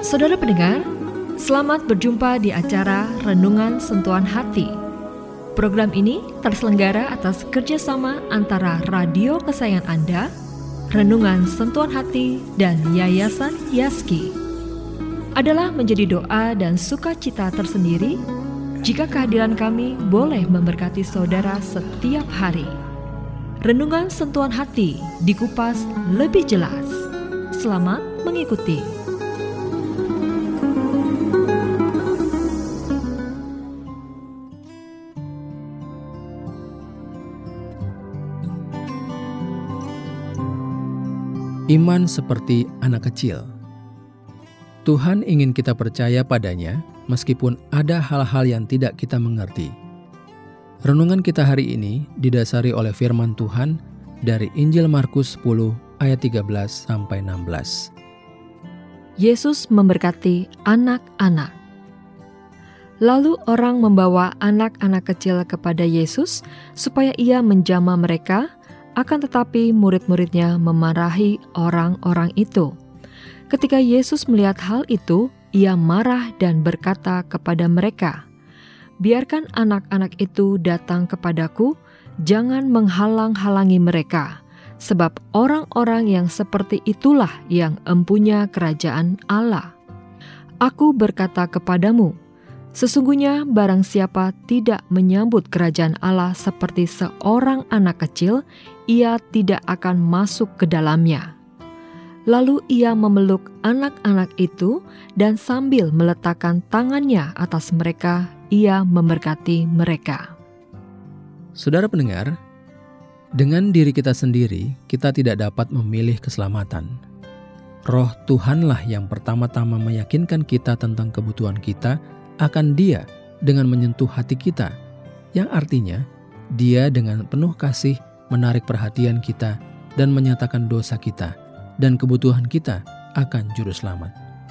Saudara pendengar, selamat berjumpa di acara Renungan Sentuhan Hati. Program ini terselenggara atas kerjasama antara radio kesayangan Anda, Renungan Sentuhan Hati, dan Yayasan Yaski. Adalah menjadi doa dan sukacita tersendiri jika kehadiran kami boleh memberkati saudara setiap hari. Renungan Sentuhan Hati dikupas lebih jelas. Selamat mengikuti. Iman seperti anak kecil. Tuhan ingin kita percaya padanya meskipun ada hal-hal yang tidak kita mengerti. Renungan kita hari ini didasari oleh firman Tuhan dari Injil Markus 10 ayat 13-16. Yesus memberkati anak-anak. Lalu orang membawa anak-anak kecil kepada Yesus supaya ia menjamah mereka. Akan tetapi murid-muridnya memarahi orang-orang itu. Ketika Yesus melihat hal itu, ia marah dan berkata kepada mereka, "Biarkan anak-anak itu datang kepadaku, jangan menghalang-halangi mereka, sebab orang-orang yang seperti itulah yang empunya kerajaan Allah. Aku berkata kepadamu, sesungguhnya barang siapa tidak menyambut kerajaan Allah seperti seorang anak kecil, ia tidak akan masuk ke dalamnya." Lalu ia memeluk anak-anak itu dan sambil meletakkan tangannya atas mereka, ia memberkati mereka. Saudara pendengar, dengan diri kita sendiri, kita tidak dapat memilih keselamatan. Roh Tuhanlah yang pertama-tama meyakinkan kita tentang kebutuhan kita akan Dia dengan menyentuh hati kita, yang artinya Dia dengan penuh kasih menarik perhatian kita dan menyatakan dosa kita dan kebutuhan kita akan juru selamat.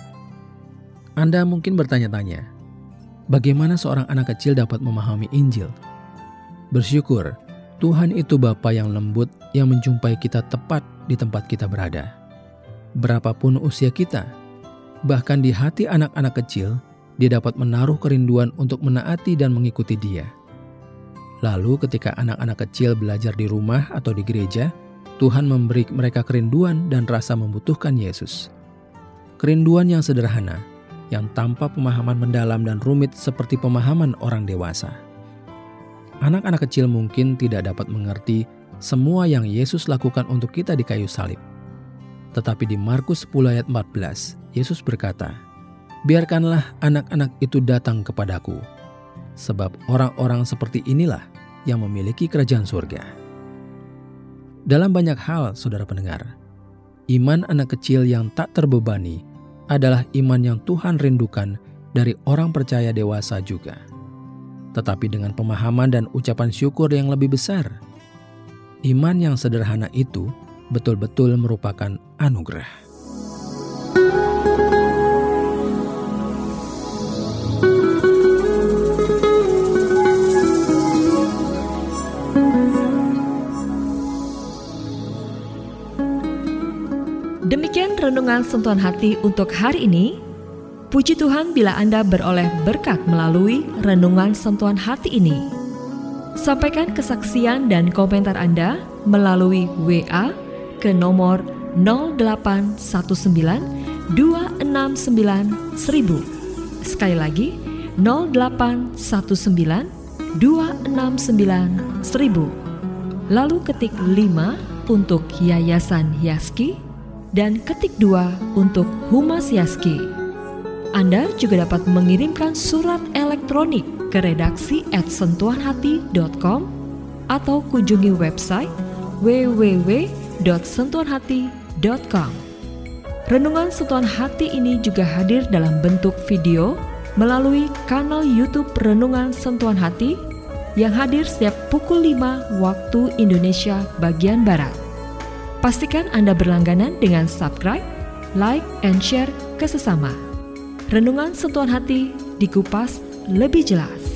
Anda mungkin bertanya-tanya, bagaimana seorang anak kecil dapat memahami Injil? Bersyukur, Tuhan itu Bapa yang lembut yang menjumpai kita tepat di tempat kita berada. Berapapun usia kita, bahkan di hati anak-anak kecil, Dia dapat menaruh kerinduan untuk menaati dan mengikuti Dia. Lalu ketika anak-anak kecil belajar di rumah atau di gereja, Tuhan memberi mereka kerinduan dan rasa membutuhkan Yesus. Kerinduan yang sederhana, yang tanpa pemahaman mendalam dan rumit seperti pemahaman orang dewasa. Anak-anak kecil mungkin tidak dapat mengerti semua yang Yesus lakukan untuk kita di kayu salib. Tetapi di Markus 10 ayat 14, Yesus berkata, "Biarkanlah anak-anak itu datang kepadaku, sebab orang-orang seperti inilah yang memiliki kerajaan surga." Dalam banyak hal, saudara pendengar, iman anak kecil yang tak terbebani adalah iman yang Tuhan rindukan dari orang percaya dewasa juga. Tetapi dengan pemahaman dan ucapan syukur yang lebih besar, iman yang sederhana itu betul-betul merupakan anugerah. Demikian renungan sentuhan hati untuk hari ini. Puji Tuhan bila Anda beroleh berkat melalui renungan sentuhan hati ini. Sampaikan kesaksian dan komentar Anda melalui WA ke nomor 0819 269 1000. Sekali lagi 0819 269 1000. Lalu ketik 5 untuk Yayasan Yaski dan ketik 2 untuk Humas Yaski. Anda juga dapat mengirimkan surat elektronik ke redaksi@sentuhanhati.com atau kunjungi website www.sentuhanhati.com. Renungan Sentuhan Hati ini juga hadir dalam bentuk video melalui kanal YouTube Renungan Sentuhan Hati yang hadir setiap pukul 5 waktu Indonesia bagian Barat. Pastikan Anda berlangganan dengan subscribe, like, and share ke sesama. Renungan Sentuhan Hati dikupas lebih jelas.